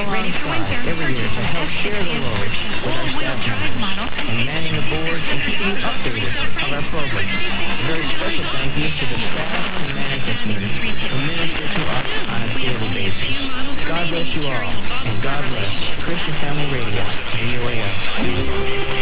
alongside every year to help share the load with our staff members and manning the boards and keeping you updated of our program. A very special thank you to the staff and management team who minister to us on a daily basis. God bless you all, and God bless Christian Family Radio, VOAF.